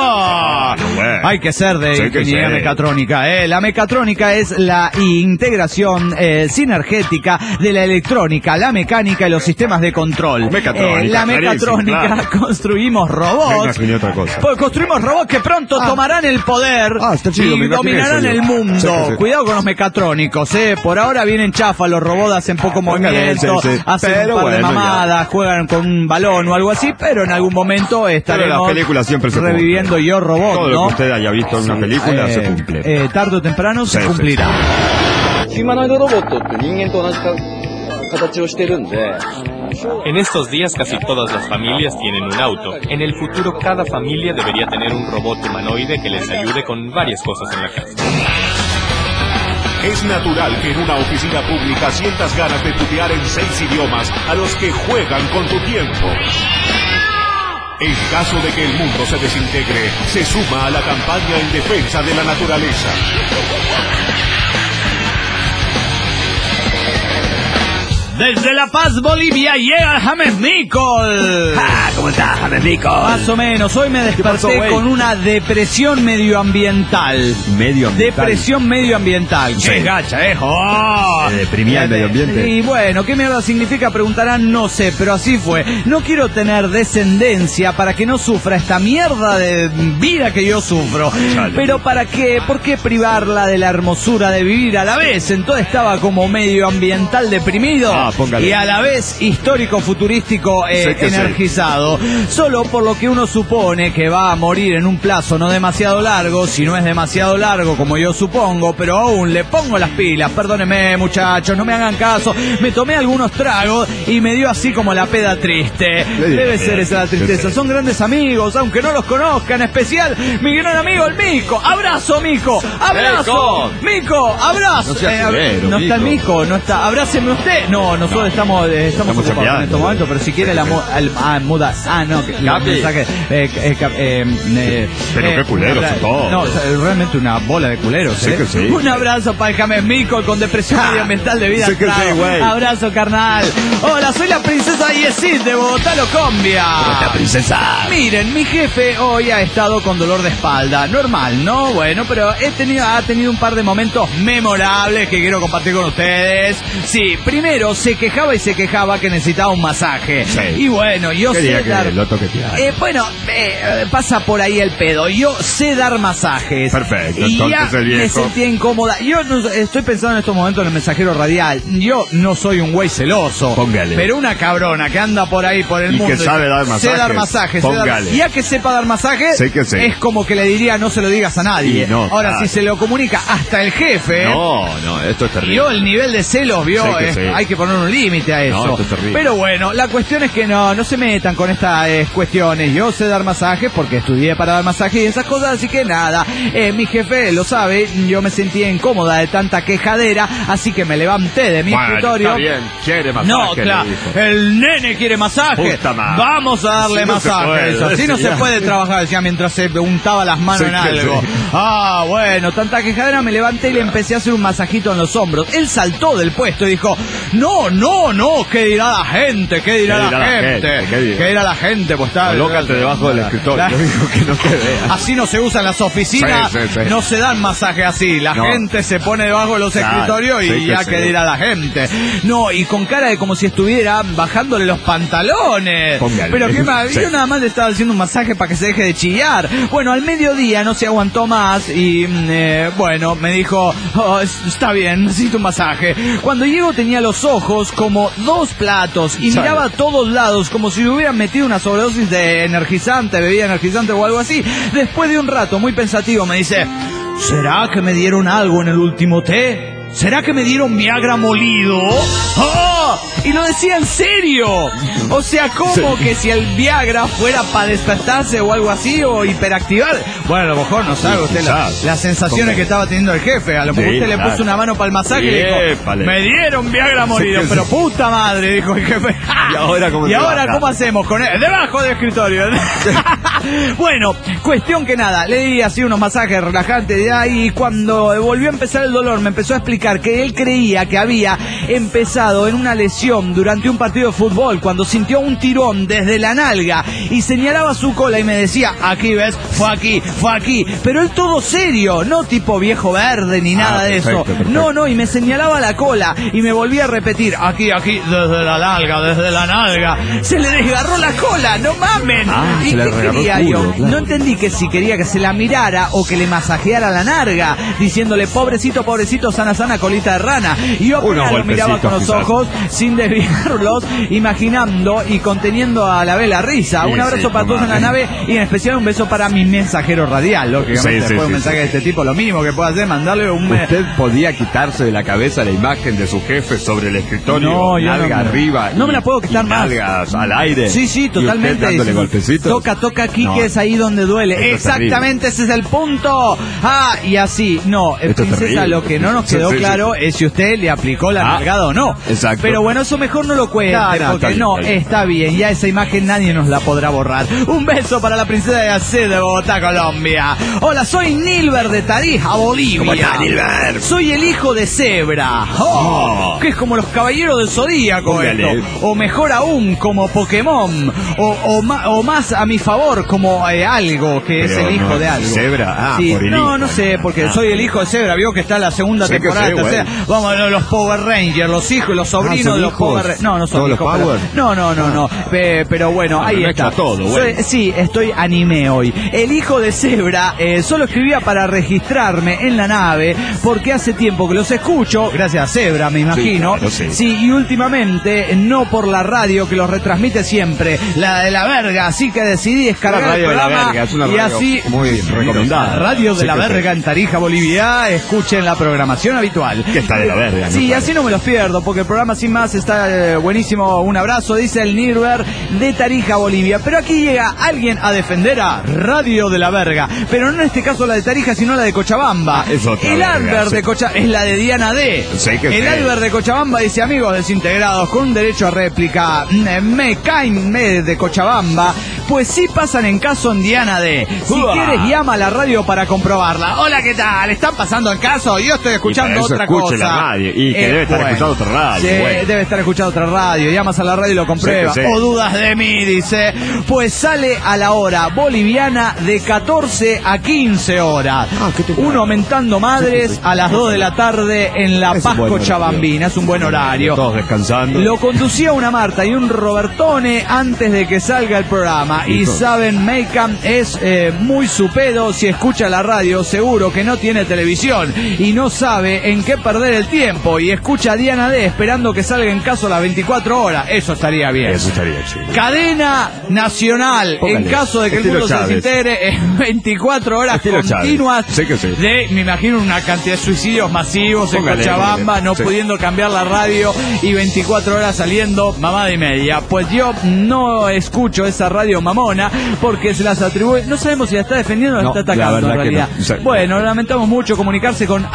Hay que ser de ingeniería mecatrónica. La mecatrónica es la integración sinergética de la electrónica, la mecánica y los sistemas de control. La mecatrónica construimos robots. Me imaginé otra cosa. Pues construimos robots que pronto tomarán el poder está chido, y dominarán el mundo. Sí. Cuidado con los mecatrónicos, Por ahora vienen chafas, los robots hacen poco movimiento, hacen pero un par de mamadas, juegan con un balón o algo así, pero en algún momento estaremos siempre se reviviendo Yo Robot, todo lo que usted haya visto en una película se cumple. Tarde o temprano se cumplirá. En estos días casi todas las familias tienen un auto. En el futuro cada familia debería tener un robot humanoide que les ayude con varias cosas en la casa. Es natural que en una oficina pública sientas ganas de tutear en 6 idiomas a los que juegan con tu tiempo. En caso de que el mundo se desintegre, se suma a la campaña en defensa de la naturaleza. Desde La Paz, Bolivia, llega James Nicol. ¿Cómo estás, James Nicol? Más o menos, hoy me desperté con una depresión medioambiental. Depresión medioambiental. Sí. ¡Qué gacha, deprimía el medio ambiente. Y bueno, ¿qué mierda significa? Preguntarán, no sé, pero así fue. No quiero tener descendencia para que no sufra esta mierda de vida que yo sufro. Chale. Pero ¿para qué? ¿Por qué privarla de la hermosura de vivir a la vez? Entonces estaba como medioambiental deprimido. Y a la vez histórico-futurístico energizado. Solo por lo que uno supone que va a morir en un plazo no demasiado largo, si no es demasiado largo como yo supongo, pero aún le pongo las pilas. Perdónenme, muchachos, no me hagan caso. Me tomé algunos tragos y me dio así como la peda triste. Debe ser esa la tristeza. Son grandes amigos, aunque no los conozcan. En especial mi gran amigo el Mico. ¡Abrazo, Mico! ¡Abrazo! ¡Mico! ¡Abrazo! No está el Mico, no está. ¡Abráceme usted! No, nosotros estamos ocupados en estos momentos, pero si quiere la muda. El mensaje. Pero qué culeros son todos. No, realmente una bola de culeros. Sí que sí. Un abrazo para el James Mico con depresión medioambiental de vida. Sí que sí, güey. Abrazo, carnal. Hola, soy la princesa Yesid de Bogotá, Locombia. ¡Hola, princesa! Miren, mi jefe hoy ha estado con dolor de espalda. Normal, ¿no? Bueno, pero ha tenido un par de momentos memorables que quiero compartir con ustedes. Sí, primero se quejaba que necesitaba un masaje. Sí. Y bueno, yo quería sé dar... que lo toqueteara. Pasa por ahí el pedo. Yo sé dar masajes. Perfecto, y entonces ya el viejo... me sentía incómoda. Yo no, estoy pensando en estos momentos en el mensajero radial. Yo no soy un güey celoso. Póngale. Pero una cabrona que anda por ahí por el y mundo. Que sabe dar masajes. Sé dar masajes. Póngale. Y ya que sepa dar masajes, sé que sé. Es como que le diría no se lo digas a nadie. No, ahora, claro. si se lo comunica hasta el jefe... No, esto es terrible. Yo el nivel de celos, hay que poner un límite a eso. No, esto es terrible. Pero bueno, la cuestión es que no se metan con estas cuestiones. Yo sé dar masajes porque estudié para dar masajes y esas cosas, así que nada. Mi jefe lo sabe, yo me sentía incómoda de tanta quejadera, así que me levanté de mi escritorio. Está bien, quiere masaje. No, claro, el nene quiere masaje. Vamos a darle masajes. Así no se puede trabajar, decía mientras se untaba las manos en algo. Bueno, tanta quejadera, me levanté y le empecé a hacer un masajito en los hombros. Él saltó del puesto y dijo, no, ¿qué dirá la gente? ¿Qué dirá la gente? ¿Qué dirá la gente? Pues está... Colócate debajo del escritorio. Yo digo que no te vea. Así no se usan las oficinas, sí. no se dan masajes así. La gente se pone debajo de los escritorios y ya que dirá la gente. No, y con cara de como si estuviera bajándole los pantalones. Póngale. Pero qué más, yo nada más le estaba haciendo un masaje para que se deje de chillar. Bueno, al mediodía no se aguantó más y bueno, me dijo, está bien, necesito un masaje. Cuando llego tenía los ojos como 2 platos y miraba a todos lados como si le hubieran metido una sobredosis de energizante, bebida energizante o algo así. Después de un rato muy pensativo me dice, ¿será que me dieron algo en el último té? ¿Será que me dieron Viagra molido? ¡Oh! Y lo decía en serio. O sea, ¿cómo que si el Viagra fuera para despertarse o algo así o hiperactivar? Bueno, a lo mejor no sabe usted las sensaciones que estaba teniendo el jefe. A lo mejor usted le puso una mano para el masaje y le dijo, me dieron Viagra molido, pero puta madre, dijo el jefe. ¿Y ahora cómo hacemos con él? Debajo del escritorio. Bueno, cuestión que nada, le di así unos masajes relajantes y cuando volvió a empezar el dolor me empezó a explicar explicar que él creía que había empezado en una lesión durante un partido de fútbol cuando sintió un tirón desde la nalga y señalaba su cola y me decía, aquí ves, fue aquí, pero él todo serio, no tipo viejo verde ni nada de eso. Perfecto. No, y me señalaba la cola y me volvía a repetir, aquí, desde la nalga, se le desgarró la cola, no mamen. ¿Y qué quería yo? Claro. No entendí que si quería que se la mirara o que le masajeara la narga, diciéndole, pobrecito, sana, colita de rana. Y yo apenas lo miraba con los ojos, sin desviarlos, imaginando y conteniendo a la vez la risa. Un abrazo para todos en la nave y en especial un beso para mi mensajero radial, lógicamente. Después de un mensaje de este tipo, lo mínimo que puede hacer, mandarle un... ¿Usted podía quitarse de la cabeza la imagen de su jefe sobre el escritorio? No, nalga arriba. No me la puedo quitar más. Nalgas al aire. Sí, totalmente. Dándole golpecitos. Toca aquí, que es ahí donde duele. Exactamente, ese es el punto. Y así, no, princesa, lo que no nos quedó claro es si usted le aplicó la nalgada o no. Exacto. Pero bueno, eso mejor no lo cuente, porque está bien, ya esa imagen nadie nos la podrá borrar. Un beso para la princesa de AC de Bogotá, Colombia. Hola, soy Nilber de Tarija, Bolivia. ¿Cómo está, Nilber? Soy el hijo de Zebra. Que es como los caballeros del Zodíaco esto. O mejor aún, como Pokémon. O más a mi favor, como algo, que es el hijo de algo. Zebra, sí. No sé, porque soy el hijo de Zebra. Vio que está la segunda temporada, tercera. Vamos, los Power Rangers, los hijos y los sobrinos de los Power Rangers. No son hijos. No. Pero bueno, ahí está. Sí, estoy anime hoy. El hijo de Zebra solo escribía para registrarme en la nave, porque hace tiempo que los escucho, gracias a Zebra, me imagino. Sí, y últimamente no por la radio que los retransmite siempre, la de la verga, así que decidí descargar el programa y así muy recomendada. Radio de la Verga en Tarija, Bolivia. Escuchen la programación habitual. Que está de la verga. Sí, así no me los pierdo, porque el programa sin más está buenísimo. Un abrazo, dice el Nirber de Tarija, Bolivia. Pero aquí llega alguien a defender a Radio de la Verga, pero no en este caso la de Tarija, sino la de Cochabamba. El Albert de Cochabamba es la de Diana D. El Albert de Cochabamba dice, amigos desintegrados con un derecho a réplica, me caen de Cochabamba, pues sí pasan en caso en Diana D. Si quieres, llama a la radio para comprobarla. Hola, ¿qué tal? ¿Están pasando en caso? Yo estoy escuchando otra cosa. La radio. Y que debe estar escuchando otra radio. Sí, debe estar escuchando otra radio. Llamas a la radio y lo compruebas. O dudas de mí, dice. Pues sale a la hora boliviana de 14 a 15 horas. Uno aumentando madres a las 2 de la tarde en La Paz, Cochabambina. Es un buen horario. Todos descansando. Lo conducía una Marta y un Robertone antes de que salga el programa. Y saben, Meikam es muy su pedo. Si escucha la radio, seguro que no tiene televisión y no sabe en qué perder el tiempo. Y escucha a Diana D esperando que salga en caso las 24 horas. Eso estaría bien. Eso estaría chido. Cadena nacional. Póngale. En caso de que el mundo se desintegre, en 24 horas continuas. De, me imagino, una cantidad de suicidios masivos en Cochabamba, no pudiendo cambiar la radio y 24 horas saliendo mamada y media. Pues yo no escucho esa radio mamona porque se las atribuye. No sabemos si la está defendiendo o la está atacando en realidad. No. Bueno, lamentamos mucho. Comunicarse con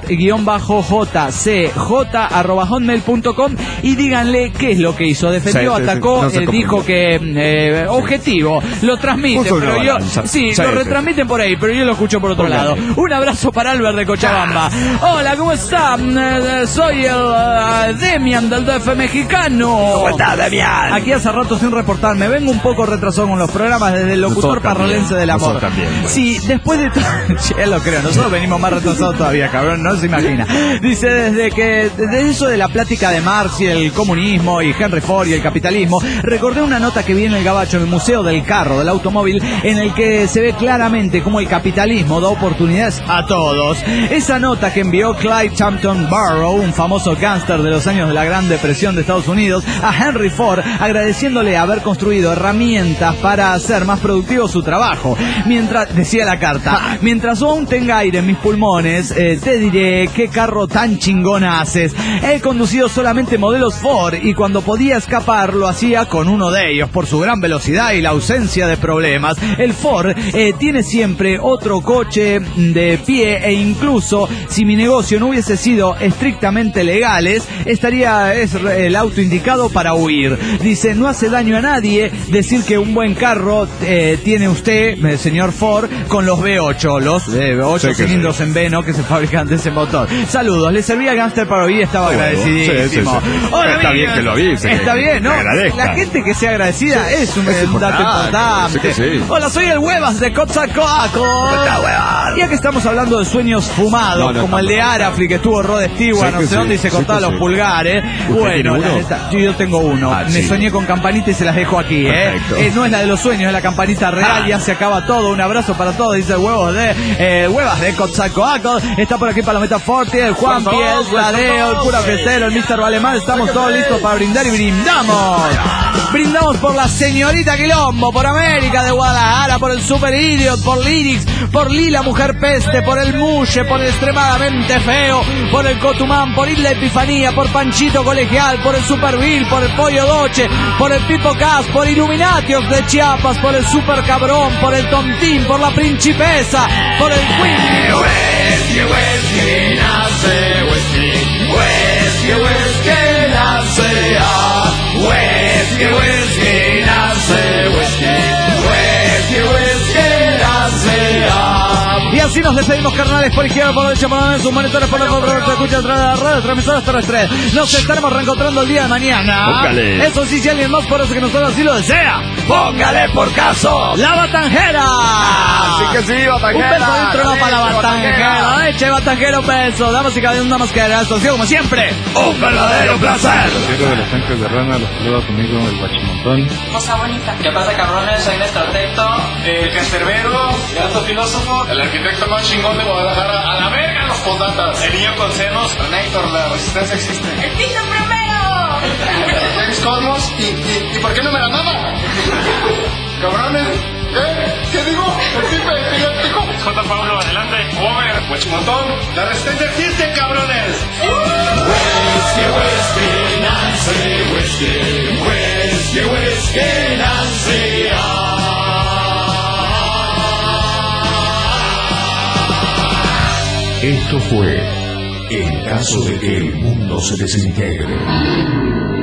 Albert-JCJ@hotmail.com y díganle qué es lo que hizo. Defendió, atacó, dijo que objetivo, lo transmiten, pero yo lo retransmiten por ahí, pero yo lo escucho por otro lado. Un abrazo para Albert de Cochabamba. Hola, ¿cómo están? Soy el Demian del DF mexicano. ¿Cómo está, Demian? Aquí hace rato sin reportarme. Vengo un poco retrasado con los programas desde el locutor parrolense del amor. Sí, después de todo, ya lo creo, nosotros venimos más retrasados todavía, cabrón, no se imagina. Dice, desde eso de la plática de Marx y el comunismo y Henry Ford y el capitalismo, recordé una nota que vi en el Gabacho, en el Museo del Carro, del Automóvil, en el que se ve claramente cómo el capitalismo da oportunidades a todos. Esa nota que envió Clyde Champton Barrow, un famoso gángster de los años de la Gran Depresión de Estados Unidos, a Henry Ford, agradeciéndole haber construido herramientas para hacer más productivo su trabajo. Mientras, decía la carta, mientras aún tenga aire en mis pulmones, te diré qué carro tan chingón haces. He conducido solamente modelos Ford y cuando podía escapar lo hacía con uno de ellos por su gran velocidad y la ausencia de problemas. El Ford tiene siempre otro coche de pie e incluso si mi negocio no hubiese sido estrictamente legales, es el auto indicado para huir. Dice, no hace daño a nadie decir que un buen carro tiene usted, señor Ford, con los V8, los V8 cilindros en V, ¿no? Que se fabrican de ese motor. Saludos, le servía Gangster para hoy, estaba agradecidísimo. Sí. Hola, está bien que lo avise. Está bien, ¿no? La gente que sea agradecida es un dato importante. Sí. Hola, soy el Huevas de Coatzacoalcos. Ya que estamos hablando de sueños fumados, como el de Arafli, que estuvo Rod Stewart, no sé dónde, y se cortaba los pulgares. Bueno, yo tengo uno. Me soñé con campanita y se las dejo aquí, no es la de los sueños, es la campanita real. Ya se acaba todo. Un abrazo para todos, dice el Huevas de Coatzacoalcos. Está por aquí Palometa Forti, el Juanpi, el Tadeo, el Cura Festero, el Mr. Valemar. Estamos todos listos para brindar y brindamos. Brindamos por la señorita Quilombo, por América de Guadalajara, por el Super Idiot, por Lyrics, por Lila Mujer Peste, por el Muche, por el Extremadamente Feo, por el Cotumán, por Isla Epifanía, por Panchito Colegial, por el Super Bill, por el Pollo Doche, por el Pipo Cas, por Illuminatios de Chiapas, por el Super Cabrón, por el Tontín, por la Principesa, por el Queen. Whisky nace, whisky nace, whisky nace, whisky nace. Y así nos despedimos, carnales, por izquierda, por derecha, por derecha, sus monitores, por la se escucha a través de la radio, transmisoras terrestres. Nos estaremos reencontrando el día de mañana. Póngale. Eso sí, si alguien más por eso que nosotros así lo desea, póngale por caso la Batanjera. Así que sí, Batanjera. Un beso adentro, no para la Batanjera. Eche Batanjera, un beso. Damas y caballeros, nada más que la situación, como siempre, un verdadero placer. Quiero de los tanques de rana, los saluda conmigo el Guachimontón. Cosa bonita. ¿Qué pasa, cabrones? Soy Néstor Tecto, el cancerbero, el alto filósofo, el arquitecto más chingón de Guadalajara. A la verga los postdatas. El niño con senos. Renator, la resistencia existe. ¡El Tito primero! James Cosmos. ¿Y por qué no me la mama? Cabrones. ¿Qué digo? El pipe epiléptico. J. Pablo, adelante. Over. Guachimontón. La resistencia existe, cabrones. Whisky, Nancy, whisky, Nancy. Esto fue En caso de que el mundo se desintegre.